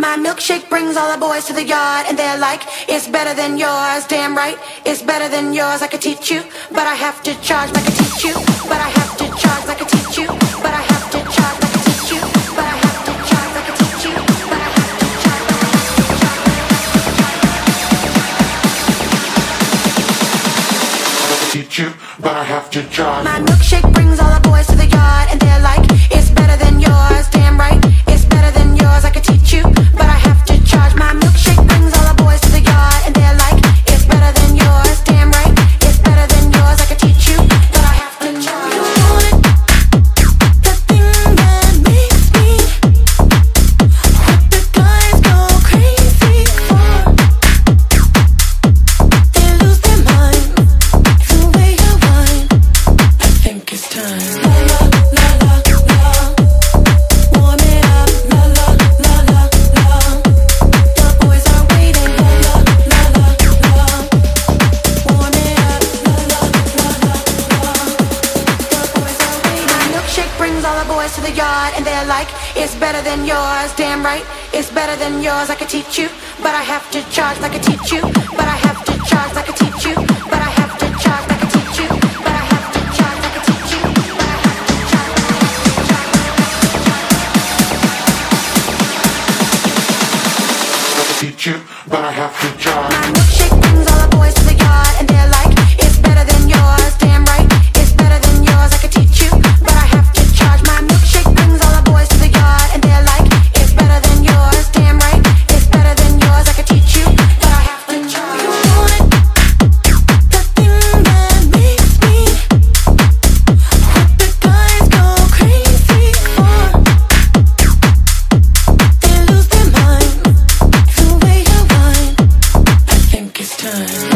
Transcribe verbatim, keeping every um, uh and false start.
My milkshake brings all the boys to the yard, and they're like, it's better than yours. Damn right, it's better than yours. I could teach you, but I have to charge like I teach you. But I have to charge like I teach you. But I have to charge like I teach you. But I have to charge like I teach you. But I have to charge like I teach you. But I have to charge. My milkshake brings all the boys to the yard, and they're like, it's better than yours. Damn right, it's better than yours. I could teach you, but I have to charge. My milkshake brings all the boys to the yard, and they're like, it's better than yours. Damn right, it's better than yours. I could teach you, but I have to charge. You want it, the thing that makes me what the guys go crazy for. They lose their mind the way you whine. I think it's time. La la la la la, warm it up. La la la la la, the boys are waiting. La la la la la, warm it up. La la la la la, the boys are waiting. My milkshake brings all the boys to the yard, and they're like, it's better than yours. Damn right, it's better than yours. I could teach you, but I have to charge like I teach you. But I have to charge like I teach you. But I have to charge like I teach you. But I have to charge like I teach you. But I have to charge like I teach you. But I have to charge. My milkshake brings all the boys to the yard, and they're like, it's better than yours. Damn right, it's better than yours. I could teach you, but I have to charge. My milkshake brings all the boys to the yard, and they're like, it's better than yours. Damn right, it's better than yours. I could teach you, but I have to charge. You want it, the thing that makes me what the guys go crazy for. They lose their mind the way you whine. I think it's time.